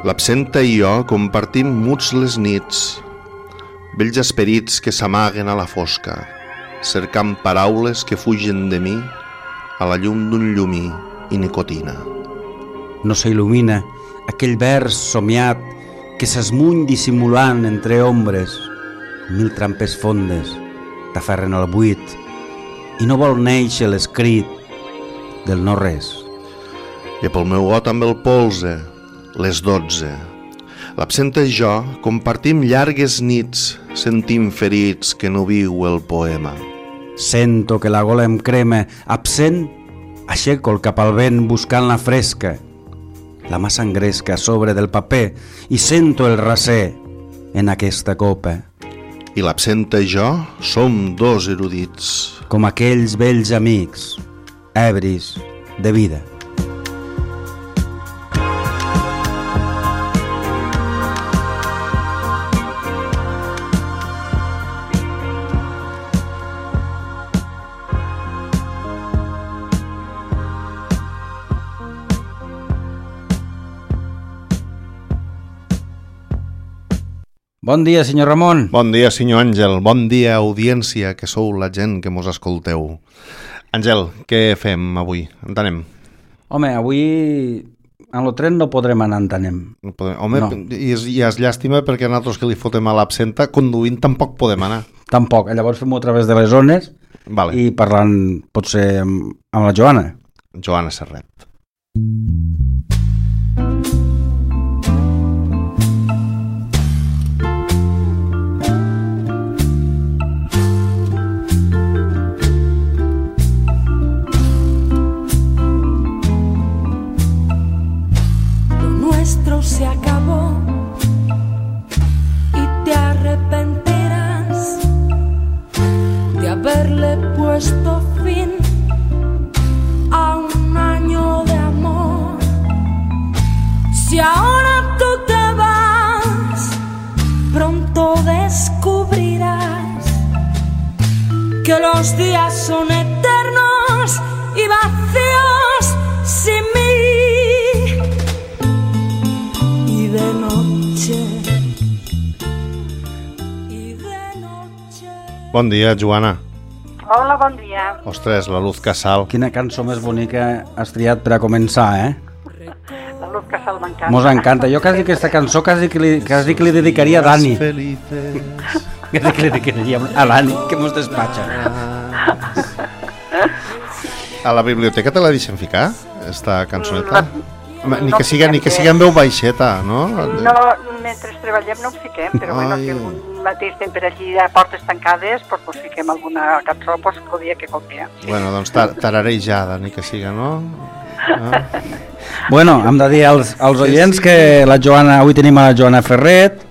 L'absenta i jo compartim muts les nits, vells esperits que s'amaguen a la fosca, cercant paraules que fugen de mi a la llum d'un llumí i nicotina. No s'il·lumina aquell vers somiat que s'esmuny dissimulant entre ombres. Mil trampes fondes t'aferren al buit i no vol néixer l'escrit del no-res. I pel meu got amb el polze, les 12. L'absenta i jo compartim llargues nits, sentim ferits que no viu el poema. Sento que la gola em crema, absent, aixeco el cap al vent buscant la fresca. La mà s'engresca a sobre del paper i sento el raser en aquesta copa. I l'absenta i jo som dos erudits. Com aquells vells amics, ebris de vida. Bon dia, senyor Ramon. Bon dia, senyor Àngel. Bon dia, audiència, que sou la gent que mos escolteu. Àngel, què fem avui? On anem? Home, avui en el tren no podrem anar on anem. Home, no. I és llàstima perquè nosaltres que li fotem a l'absenta, conduint tampoc podem anar. Tampoc, llavors fem-ho a través de les zones. Vale. I parlant potser amb la Joana. Joana Serret. Se acabó y te arrepentirás de haberle puesto fin a un año de amor. Si ahora tú te vas, pronto descubrirás que los días son eternos y vacíos sin mí. De noche. Bon dia, Joana. Hola, bon dia. Ostres, la Luz Casal. Quina cançó més bonica has triat per a començar, La Luz Casal m'encanta. Mos encanta. Jo quasi aquesta cançó quasi que li dedicaria a Dani. Quasi que li dedicaria a Dani, que mos despatxa. A la biblioteca te la deixen ficar, esta cançoneta? Ni que siga en veu baixeta, no? No, mentre treballem no ho fiquem, però bueno, si algun matí estem per allí a portes tancades, doncs fiquem alguna cançó el dia que convé. Bueno, doncs tararejada, ni que siga, no? Bueno, hem de dir als oients que la Joana, avui tenim a la Joana Serret.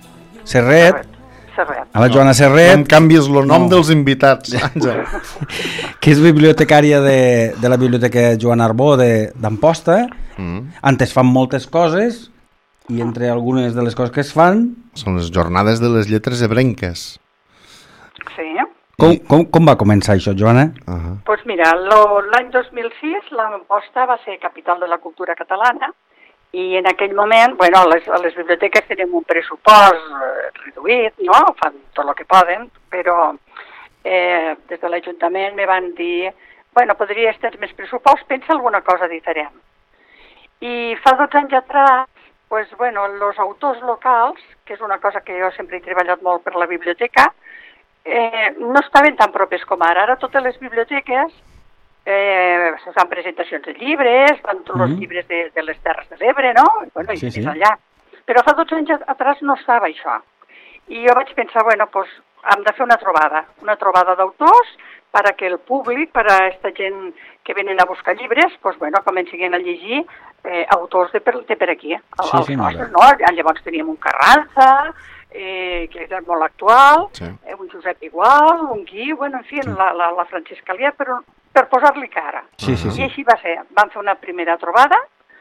A la Joana Serret. No em canvies el nom dels invitats, Àngel. Que és bibliotecària de la Biblioteca Joan Arbó d'Amposta. Antes fan moltes coses i entre algunes de les coses que es fan... Són les jornades de les lletres ebrenques. Sí. Com va començar això, Joana? Doncs mira, l'any 2006 l'Amposta va ser capital de la cultura catalana i en aquell moment, bueno, les biblioteques tenim un pressupost reduït, no? Fan tot el que poden, però des de l'Ajuntament me van dir, bueno, podries tenir més pressupost, pensa alguna cosa diferent. I fa 12 anys atrás, pues, bueno, els autors locals, que és una cosa que jo sempre he treballat molt per la biblioteca, no estaven tan propers com ara. Ara totes les biblioteques se fan presentacions de llibres, fan tots els llibres de les Terres de l'Ebre, no? Bueno, i més allà. Però fa 12 anys atrás no estava això. I jo vaig pensar, bueno, pues hem de fer una trobada d'autors perquè el públic, per a aquesta gent que venen a buscar llibres, pues, bueno, comencin a llegir autors de per aquí. Els nostres, no? Llavors teníem un Carranza, que era molt actual, un Josep Igual, un Guiu, bueno, en fi, la Francesca Lier, però per posar-li cara. I així va ser. Vam fer una primera trobada,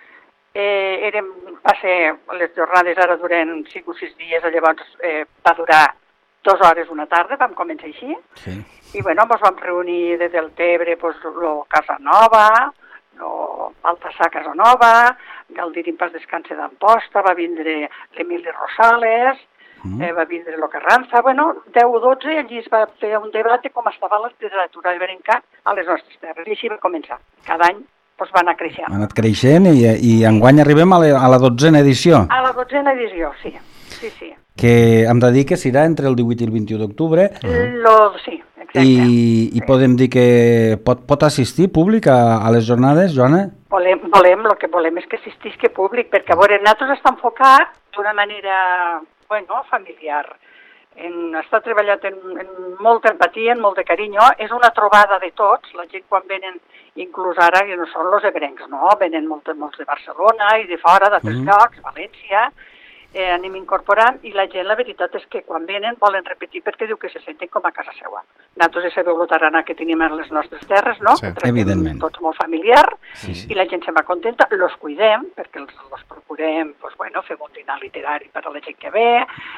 va ser, les jornades ara duren 5 o 6 dies, llavors va durar 2 hores una tarda, vam començar així, i bueno, ens vam reunir des del Tebre, Casanova, o Baltasar Casanova, Galdiri en pas descanse d'Amposta, va vindre l'Emili Rosales, va vindre lo Carranza, 10 o 12, i allí es va fer un debat de com estava la literatura ibèrica a les nostres terres, i així va començar. Cada any va anar creixent. Ha anat creixent i enguany arribem a la 12a edició. A la 12a edició, sí. Que hem de dir que serà entre el 18 i el 21 d'octubre. Sí, exacte. I podem dir que pot assistir públic a les jornades, Joana? El que volem és que assistisca públic, perquè a veure, nosaltres està enfocat d'una manera, familiar. Està treballat en molta empatia, en molt de carinyo, és una trobada de tots, la gent quan venen, inclús ara, que no són els ebrencs, no? Venen molts de Barcelona i de fora, d'altres llocs, València, anem incorporant, i la gent, la veritat és que quan venen volen repetir perquè diu que se senten com a casa seva. Nosaltres ja sabeu el tarannà que tenim a les nostres terres, no? Sí, evidentment. Tots molt familiar, i la gent se va contenta, los cuidem, perquè els procurem, fem un dinar literari per a la gent que ve,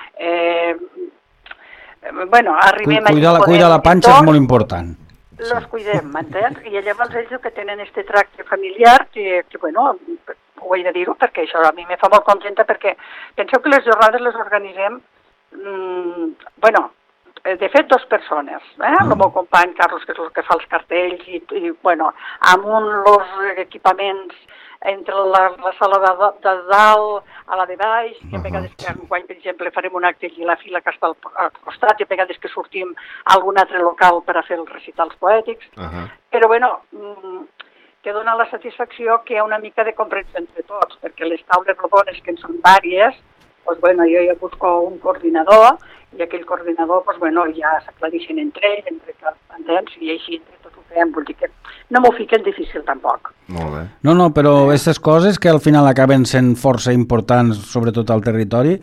arribem a... Cuidar la panxa és molt important. Los cuidem, m'entens? I llavors ells que tenen este tracte familiar, que ho he de dir-ho perquè això a mi me fa molt contenta, perquè penseu que les jornades les organitzem, de fet, 2 persones, el meu company Carlos, que és el que fa els cartells, i amb els equipaments entre la sala de dalt a la de baix, que a vegades que enguany, per exemple, farem un acte i la fila que està al costat, i a vegades que sortim a algun altre local per a fer els recitals poètics, però que dona la satisfacció que hi ha una mica de comprensió entre tots, perquè les taules rodones, que en són vàries, jo ja busco un coordinador, i aquell coordinador ja s'aclareixen entre ells, entens? I així entre tots ho fem, vull dir que no m'ho fiquen difícil tampoc. Molt bé. No, però aquestes coses que al final acaben sent força importants, sobretot al territori,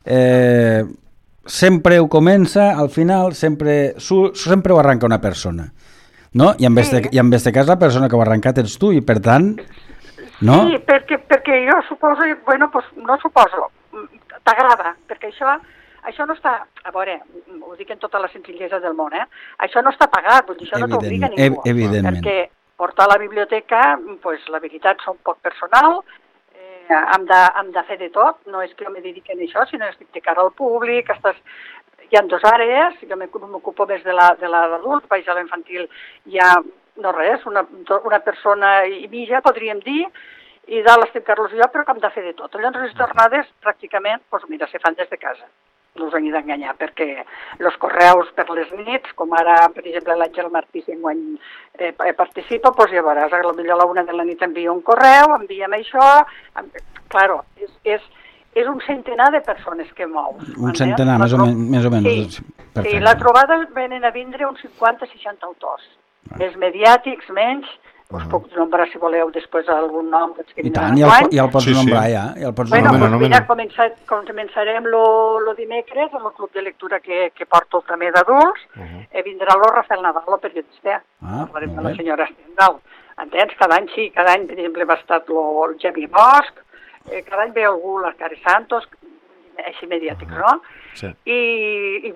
sempre ho comença, al final sempre ho arranca una persona. No? I en este cas la persona que ho ha arrencat ets tu, i per tant, no? Sí, perquè jo suposo, no suposo, t'agrada, perquè això no està, a veure, ho dic en tota la senzillesa del món, això no està pagat, vull dir, això no t'obliga ningú. Evidentment. Perquè portar a la biblioteca, la veritat, són poc personal, hem de fer de tot, no és que jo me dediqui a això, sinó estic de cara al públic, hi ha 2 àrees, jo m'ocupo més de l'adult, vaig a l'infantil, hi ha, no res, una persona i mitja, podríem dir, i dalt estem Carlos i jo, però que hem de fer de tot. Llavors les jornades, pràcticament, se fan des de casa. No us han d'enganyar, perquè els correus per les nits, com ara, per exemple, l'Àngel Martí, si enguany participa, llavors, potser a la 1 de la nit envia un correu, enviem això, claro, és un centenar de persones que mou. Un centenar, més o menys. Sí, la trobada venen a vindre uns 50-60 autors. Més mediàtics, menys, us puc nombrar, si voleu, després algun nom. I tant, ja el pots nombrar, ja. Començarem el dimecres amb el club de lectura que porto també d'adults. Vindrà el Rafael Nadal, el periodista. Parlarem de la senyora Stendhal. Entens? Cada any, per exemple, va estar el Xavier Bosch, cada any ve algú, l'Arcari Santos, així mediàtics, no? Sí. I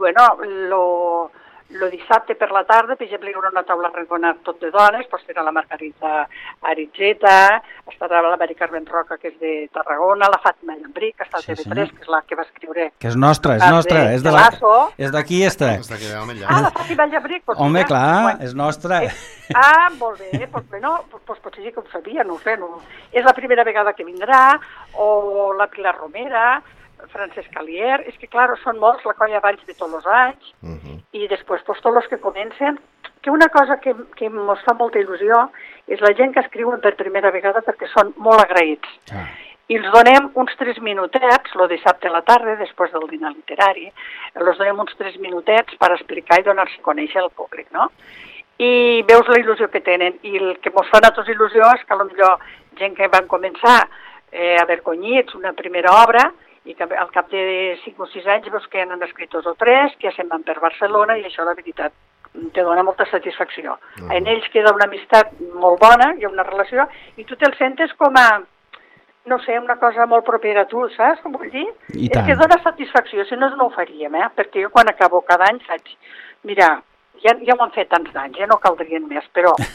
el dissabte per la tarda, per exemple, hi haurà una taula renconat tot de dones, serà la Margarita Aritzeta, estarà la Mari Carmen Roca, que és de Tarragona, la Fàtima Llambric, que està al TV3, que és la que va escriure... Que és nostra, és d'aquí, esta. La Fàtima Llambric... Home, clar, és nostra. Molt bé, potser sí que ho sabia, no ho sé. És la primera vegada que vindrà, o la Pilar Romera, Francesc Alier, és que, clar, són molts, la colla Valls de tots els anys, i després, tots els que comencen, que una cosa que ens fa molta il·lusió és la gent que escriuen per primera vegada perquè són molt agraïts. I els donem uns 3 minutets, el dissabte a la tarda, després del dinar literari, els donem uns 3 minutets per explicar i donar-se a conèixer al públic, no? I veus la il·lusió que tenen, i el que ens fa a tots il·lusió és que potser gent que van començar a Vergonyits, una primera obra, i que al cap de 5 o 6 anys veus que han escrit 2 o 3, que ja se'n van per Barcelona, i això, la veritat, te dona molta satisfacció. En ells queda una amistat molt bona, hi ha una relació, i tu te'l sentes com a, no sé, una cosa molt propera a tu, saps com vull dir? És que dona satisfacció, si no ho faríem, perquè jo quan acabo cada any faig, mira, ja ho han fet tants anys, ja no caldrien més, però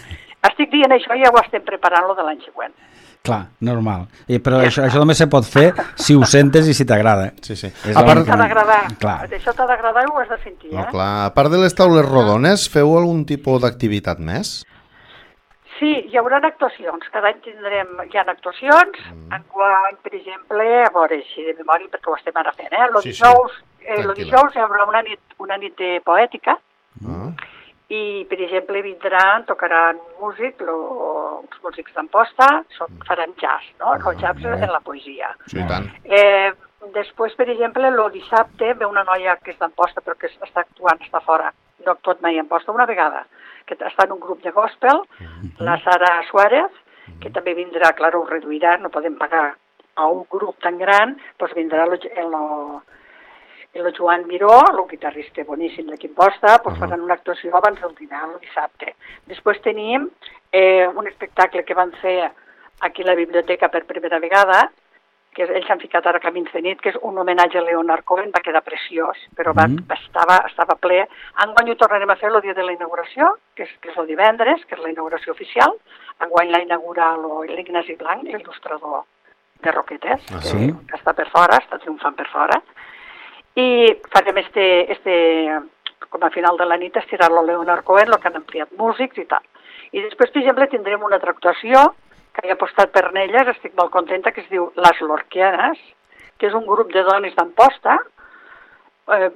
Estic dient això i ja ho estem preparant lo de l'any següent. Clar, normal. Però això només se pot fer si ho sentes i si t'agrada. Sí. T'ha d'agradar. Clar. Això t'ha d'agradar i ho has de sentir, No, clar. A part de les taules rodones, feu algun tipus d'activitat més? Sí, hi haurà actuacions. Cada any hi ha actuacions. Enguany, per exemple, a veure, així de memòria, perquè ho estem ara fent, el dijous hi haurà una nit de poètica. I, per exemple, tocaran uns músics d'Amposta, faran jazz, no? El jazz en la poesia. Sí, i tant. Després, per exemple, el dissabte ve una noia que és d'Amposta, però que està actuant, està fora, no ha actuat mai a Amposta, una vegada, que està en un grup de gospel, la Sara Suárez, que també vindrà, clar, ho reduirà, no podem pagar a un grup tan gran, doncs vindrà el Joan Miró, el guitarrista boníssim d'aquí Amposta, doncs faran una actuació abans del dinar, el dissabte. Després tenim un espectacle que van fer aquí a la biblioteca per primera vegada, que ells han ficat ara Camins de nit, que és un homenatge a Leonard Cohen, va quedar preciós, però estava ple. Enguany ho tornarem a fer el dia de la inauguració, que és el divendres, que és la inauguració oficial. Enguany la inaugura l'Ignasi Blanc, l'il·lustrador de Roquetes, que està per fora, està triomfant per fora. I farem com a final de la nit, estirar-lo a Leonard Cohen, el que han ampliat músics i tal. I després, per exemple, tindrem una altra actuació que he apostat per elles, estic molt contenta, que es diu Les Lorquianes, que és un grup de dones d'Amposta, la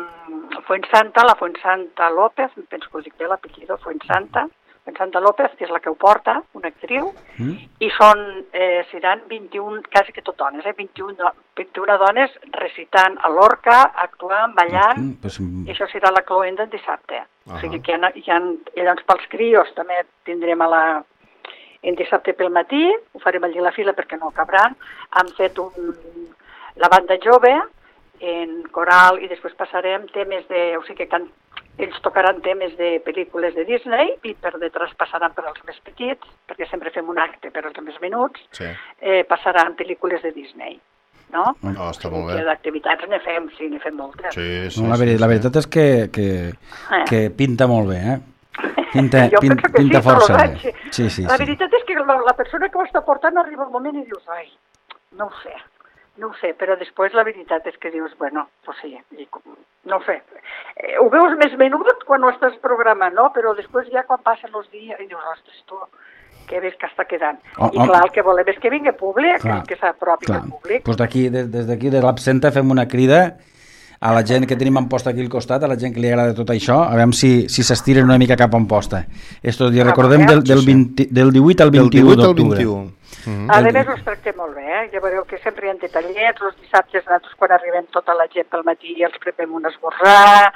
Fuensanta López, penso que ho dic bé l'apellido, Fuensanta López, que és la que ho porta, una actriu, i seran 21, quasi que tot dones, 21 dones recitant a l'Orca, actuant, ballant, i això serà la cloenda en dissabte. O sigui que llavors pels crios també tindrem en dissabte pel matí, ho farem allí a la fila perquè no cabran, han fet la banda jove en coral i després passarem temes o sigui que ells tocaran temes de pel·lícules de Disney i per detrás passaran per als més petits, perquè sempre fem un acte per als més menuts, passaran pel·lícules de Disney. No? Està molt bé. D'activitats n'hi fem moltes. Sí. La veritat és que pinta molt bé, Pinta força bé. Sí. La veritat és que la persona que ho està portant arriba un moment i dius, ai, no ho sé, però després la veritat és que dius, bueno, pues sí, no ho sé. Ho veus més menut quan ho estàs programant, no? Però després ja quan passen els dies i dius, ostres, tu, que ves que està quedant. I clar, el que volem és que vingui públic, que s'apropi el públic. Doncs des d'aquí, de l'Absenta, fem una crida a la gent que tenim Amposta aquí al costat, a la gent que li agrada tot això, a veure si s'estiren una mica cap a Amposta. Estos dies, recordem, del 18 al 21 d'octubre. A més, us tractem molt bé, Ja veureu que sempre hi ha detallets, els dissabtes nosaltres quan arribem tota la gent pel matí i els preparem un esmorzar,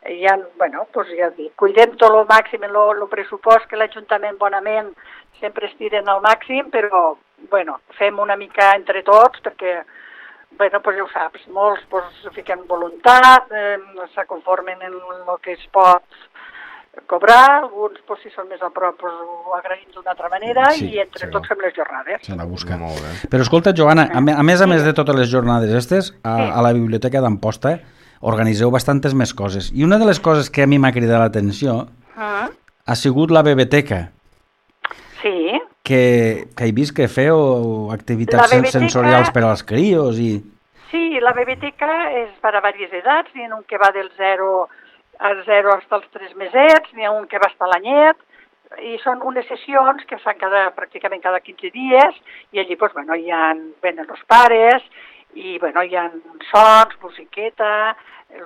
ja dic, cuidem tot el màxim en el pressupost que l'Ajuntament bonament sempre estiren al màxim, però, fem una mica entre tots perquè ja ho saps, molts fiquen voluntat, se conformen en el que es pot cobrar, alguns si són més a prop ho agraïm d'una altra manera i entre tots fem les jornades. Se la busca. Però escolta, Joana, a més de totes les jornades aquestes, a la Biblioteca d'Amposta organiseu bastantes més coses. I una de les coses que a mi m'ha cridat l'atenció ha sigut la Bebeteca. Sí. Que he vist que feu activitats sensorials per als crios i... Sí, la Bebeteca és per a diverses edats, n'hi ha un que va del 0 als 3 mesets, n'hi ha un que va estar a l'anyet, i són unes sessions que fan pràcticament cada 15 dies, i allí venen els pares, i hi ha sons, musiqueta,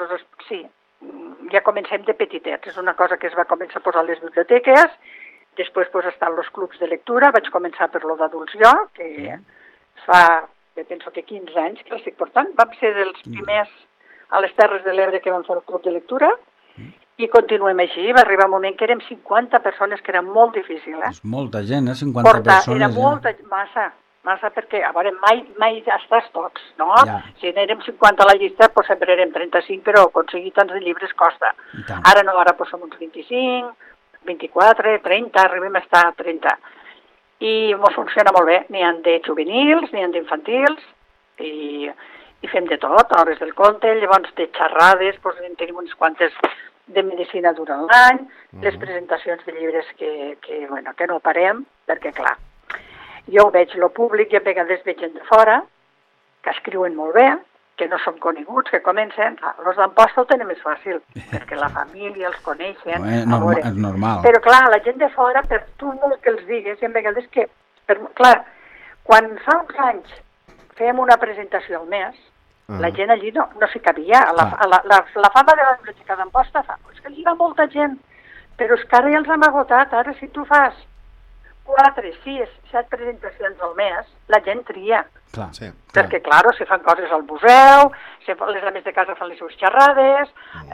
ja comencem de petitets, és una cosa que es va començar a posar a les biblioteques. Després estan els clubs de lectura, vaig començar per lo d'adults jo, que fa, penso que 15 anys que l'estic portant. Vam ser dels primers a les Terres de l'Ebre que vam fer el club de lectura i continuem així. Va arribar un moment que érem 50 persones, que era molt difícil. És molta gent, 50 persones. Era molta, massa, perquè a veure, mai estàs tots, no? Si n'érem 50 a la llista, sempre érem 35, però aconseguir tants de llibres costa. Ara no, ara som uns 25... 24, 30, arribem a estar a 30. I ens funciona molt bé. N'hi ha de juvenils, n'hi ha d'infantils, i fem de tot, hores del conte, llavors de xerrades, tenim unes quantes de medicina durant l'any, les presentacions de llibres que no parem, perquè clar, jo ho veig lo públic i a vegades veig gent de fora que escriuen molt bé, que no són coneguts, que comencen, els d'Amposta ho tenen més fàcil, perquè la família els coneixen. És normal. Però clar, la gent de fora, per tu molt que els digues, i a vegades que, clar, quan fa uns anys fèiem una presentació al mes, la gent allí no s'hi cabia. La fama de la Biblioteca d'Amposta és que allí va molta gent, però és que ara ja els hem agotat. Ara si tu fas 4, 6, 7 presentacions al mes, la gent tria. Clar, Sí. Perquè, clar, si fan coses al museu, les amics de casa fan les seves xerrades,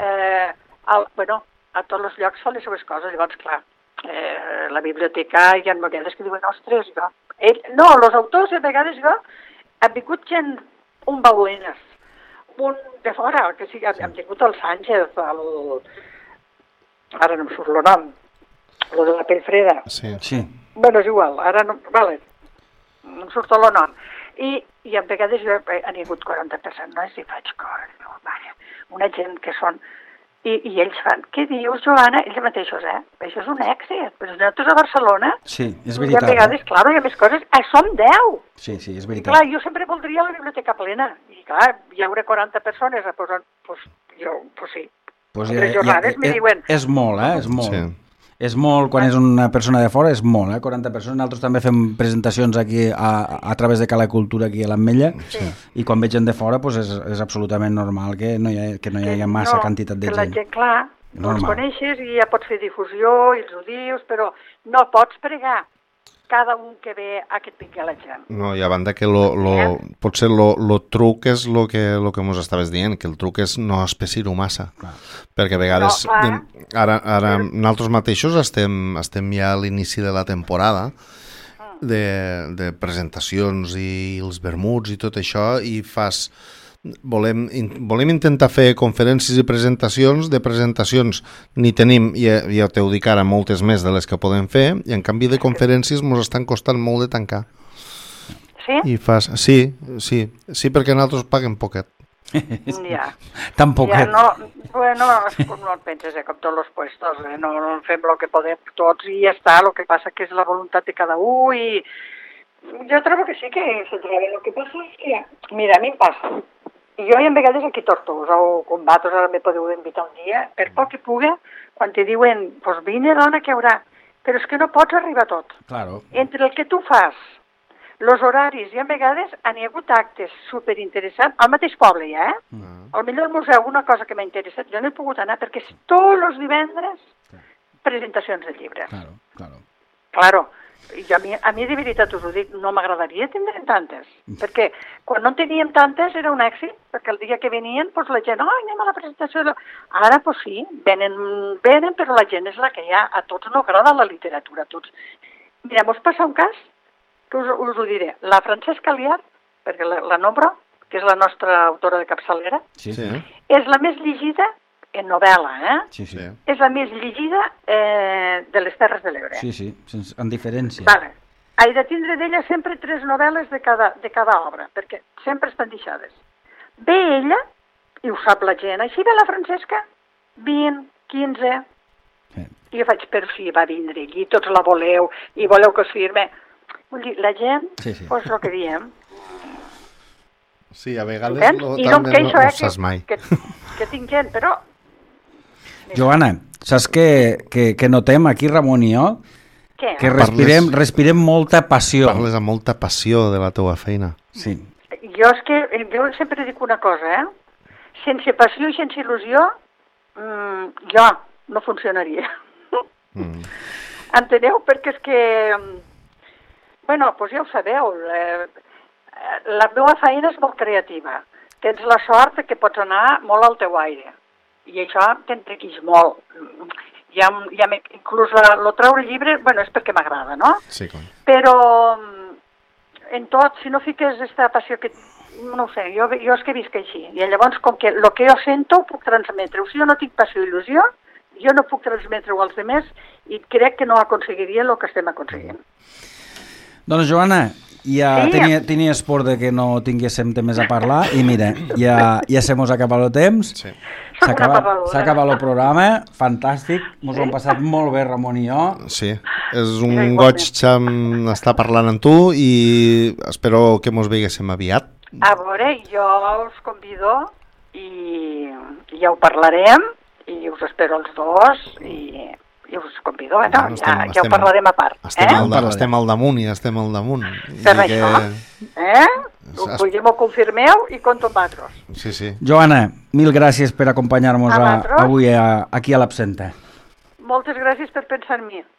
a tots els llocs fan les seves coses. Llavors, clar, la biblioteca hi ha vegades que diuen, ostres, els autors a vegades han vingut gent, un Baulenes, un de fora, que sí, hem tingut el Sánchez, ara no em surt el nom, el de la pell freda. Sí. Bueno, és igual, ara no, vale, no em surt el nom. I a vegades han vingut 40 persones i faig coses, una gent que són... I ells fan, què dius, Joana? Ells mateixos, això és un èxit. Però nosaltres a Barcelona... Sí, és veritat. I a vegades, clar, hi ha més coses. Som 10! Sí, és veritat. Clar, jo sempre voldria la biblioteca plena. I clar, hi haurà 40 persones, doncs sí. Les jornades me diuen... És molt, és molt. Sí. És molt, quan és una persona de fora, és molt, 40 persones. Nosaltres també fem presentacions aquí a través de Cala Cultura, aquí a l'Ametlla, i quan veig gent de fora és absolutament normal que no hi hagi massa quantitat de gent. Que la gent, clar, no els coneixes i ja pots fer difusió i els ho dius, però no pots pregar cada un que ve a que et vingui a la gent. No, i a banda que potser lo truc és lo que mos estaves dient, que el truc és no espessir-ho massa. Clar. Perquè a vegades, ara nosaltres mateixos estem ja a l'inici de la temporada de presentacions i els vermuts i tot això, i volem intentar fer conferències i presentacions. De presentacions ni tenim, ja t'ho dic ara, moltes més de les que podem fer, i en canvi de conferències ens estan costant molt de tancar. Sí? I sí, perquè nosaltres paguem poquet. Ja. Tan poquet. No et penses, com tots els puestos, no fem el que podem tots i ja està, el que passa que és la voluntat de cada un i jo trobo que sí que s'entrava. El que passa és que, mira, a mi em passa, i jo hi ha vegades aquí a Tortosa o Combatos, ara me podeu invitar un dia, per poc que pugui, quan te diuen, doncs vine dona que haurà, però és que no pots arribar a tot. Claro. Entre el que tu fas, els horaris, i a vegades han hi hagut actes superinteressants, al mateix poble ja, al millor museu, una cosa que m'ha interessat, jo no he pogut anar perquè és tots els divendres presentacions de llibres. Claro. I a mi de veritat us ho dic, no m'agradaria tindre tantes, perquè quan no en teníem tantes era un èxit, perquè el dia que venien la gent, anem a la presentació, ara sí, venen, però la gent és la que hi ha, a tots no agrada la literatura, a tots. Mira, mos passa un cas, que us ho diré, la Francesca Liar, perquè la nombro, que és la nostra autora de capçalera, és la més llegida en novel·la, Sí. És la més llegida de les Terres de l'Ebre. Sí, en diferència. Vale. He de tindre d'ella sempre 3 novel·les de cada obra, perquè sempre estan deixades. Ve ella, i ho sap la gent, així ve la Francesca, 20, 15, i jo faig, però sí, va vindre allí, tots la voleu, i voleu que us firme. Vull dir, la gent, doncs el que diem. Sí, a vegades I no em queixo, saps mai. Que tinc gent, però... Joana, saps que notem aquí, Ramon i jo? Què? Que respirem molta passió. Parles amb molta passió de la teua feina. Sí. Jo sempre dic una cosa, sense passió i sense il·lusió, jo no funcionaria. Enteneu? Perquè és que... Bueno, doncs ja ho sabeu, la meva feina és molt creativa. Tens la sort que pots anar molt al teu aire. I això t'enriqueix molt. Inclús el treure llibre, és perquè m'agrada, no? Sí, clar. Però en tot, si no fiques aquesta passió que... No ho sé, jo és que visc així. I llavors, com que el que jo sento ho puc transmetre. Si jo no tinc passió i il·lusió, jo no puc transmetre-ho als altres i crec que no aconseguiria el que estem aconseguint. Doncs, Joana, ja tenies por de que no tinguéssim temps a parlar i mira, ja se mos acaba el temps, s'ha acabat el programa, fantàstic, mos ho hem passat molt bé Ramon i jo. Sí, és un goig estar parlant amb tu i espero que mos veiguéssim aviat. A veure, jo us convido i ja ho parlarem i us espero els dos i us convido, ja ho parlarem a part. Estem al damunt i estem al damunt. Per això, vull dir, m'ho confirmeu i compto amb vosaltres. Sí. Joana, mil gràcies per acompanyar-nos avui aquí a l'Absenta. Moltes gràcies per pensar en mi.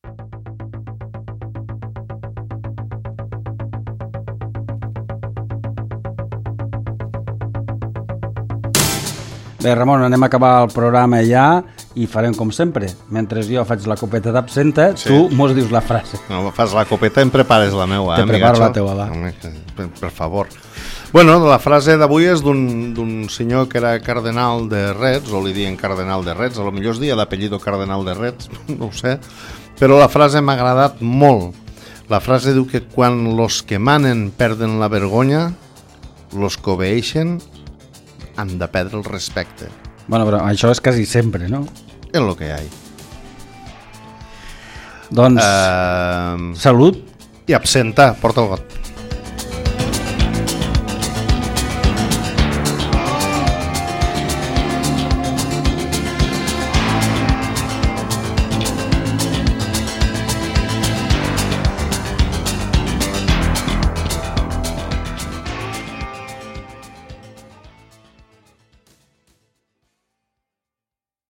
Bé, Ramon, anem a acabar el programa ja i farem com sempre. Mentre jo faig la copeta d'absenta, tu mos dius la frase. No, fas la copeta i em prepares la meua. Te preparo la teua, va. Per favor. Bueno, la frase d'avui és d'un senyor que era cardenal de Retz, o li diuen cardenal de Retz, a lo millor es dia d'apellido cardenal de Retz, no ho sé, però la frase m'ha agradat molt. La frase diu que quan los que manen perden la vergonya, los que obeeixen han de perdre el respecte. Bueno, però això és quasi sempre, no? És el que hi ha. Doncs, salut. I absenta, porta el got.